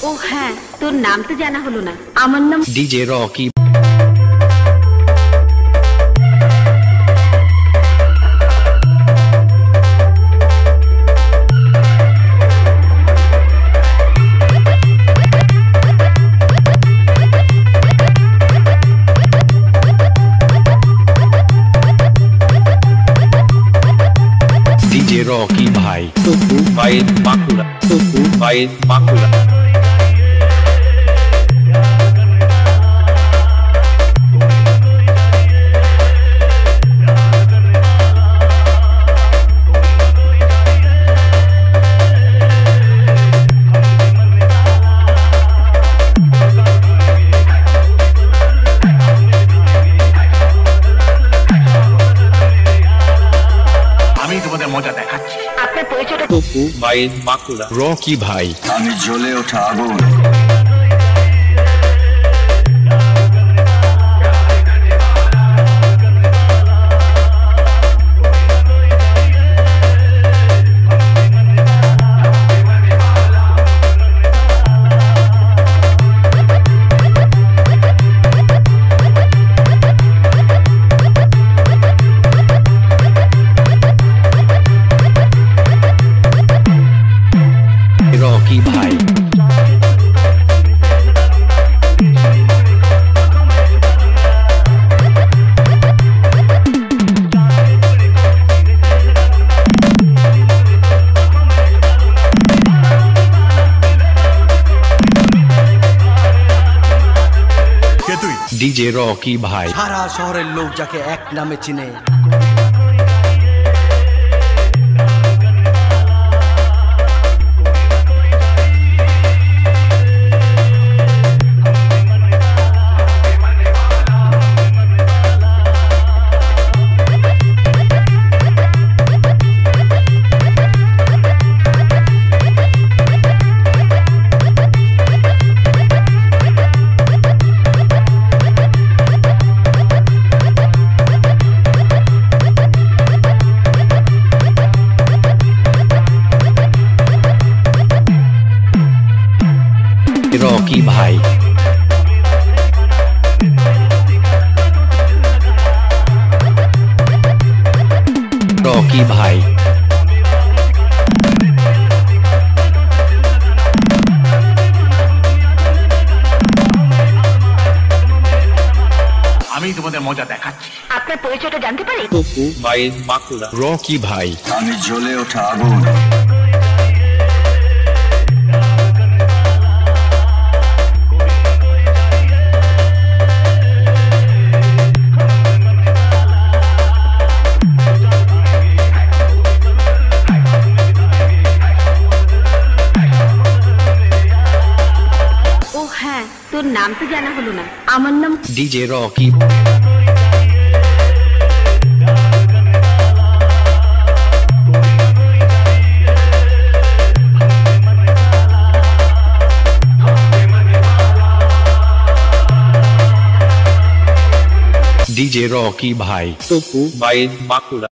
ও হ্যাঁ, তোর নাম তো জানা হলো না। আমার নাম ডিজে রকি। ডিজে রকি ভাই, টুকু ভাই বাঁকুড়া, টুকু ভাই বাঁকুড়া। আমি তোমাদের মজা দেখাচ্ছি। আপনার পরিচয়টা টুকু ভাই বাঁকুড়া। রকি ভাই, আমি জ্বলে ওঠা আগুন। রকি ভাই, ডিজে রকি ভাই। সারা শহরের লোক যাকে এক নামে চিনে। রকি ভাই, রকি ভাই, আমি তোমাদের মজা দেখাচ্ছি। আপনার পরিচয়টা জানতে পারি? টুকু ভাই বাঁকুড়া। রকি ভাই, আমি জ্বলে ওঠা আগুন। ও হ্যাঁ, তোর নাম তো জানা হলো না। আমার নাম ডিজে রকি। ডিজে রকি ভাই, টুকু ভাই বাঁকুড়া।